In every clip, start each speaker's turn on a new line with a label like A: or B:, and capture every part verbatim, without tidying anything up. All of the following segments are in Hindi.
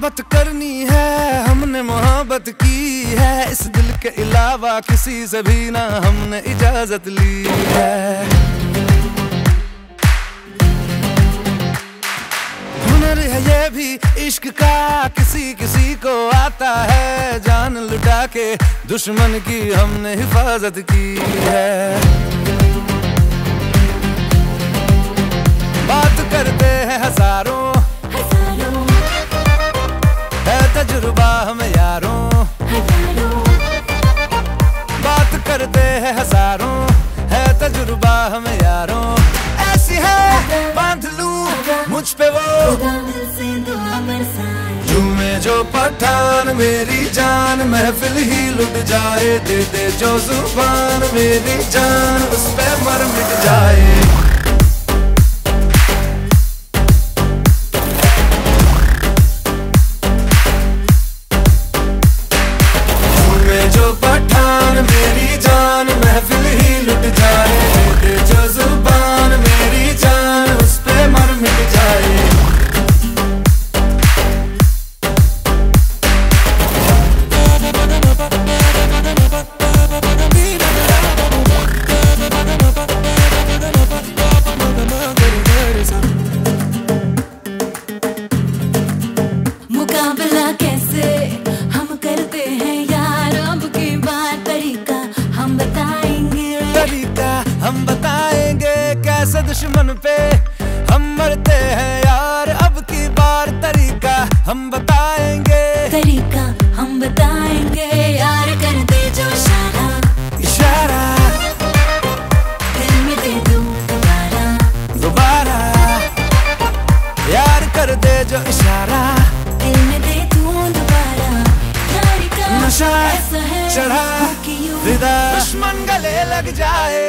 A: मोहब्बत करनी है, हमने मोहब्बत की है, इस दिल के अलावा किसी से भी ना हमने इजाजत ली है। हुनर है ये भी इश्क का, किसी किसी को आता है, जान लुटा के दुश्मन की हमने हिफाजत की है। बात करते हैं हजारों, है तजुर्बा हमें यारों, बात करते हैं हजारों, है तजुर्बा हमें यारों। ऐसी है बांध लूं मुझ पे वो झूमे जो पठान मेरी जान, महफिल ही लुट जाए, दे दे जो जुबान मेरी जान, उस पे मर मिट जाए। जो पठान मेरी जान, महफिल ही लुट जाए, दे जो जुबान मेरी जान, उस पे मर मिट जाए।
B: मुकाबला कैसे हम करते हैं यार, अब की बार तरीका हम बताएंगे,
A: तरीका हम बताएंगे, कैसे दुश्मन पे हम मरते हैं यार, अब की बार तरीका हम बताएंगे,
B: तरीका हम बताएंगे यार। कर दे जो इशारा,
A: इशारा
B: दिल में दे दूं दोबारा,
A: दोबारा यार कर दे जो इशारा,
B: दिल में दे दूं दोबारा। यारी का
A: नशा
B: ऐसा है
A: चढ़ा
B: कि यूं
A: फिदा, दुश्मन गले लग जाए।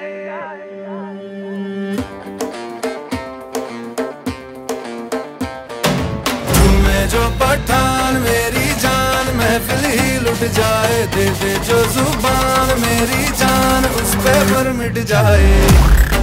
A: झूमे जो पठान मेरी जान, महफिल ही लुट जाए, दे दे जो जुबान मेरी जान, उस पे मर मिट जाए।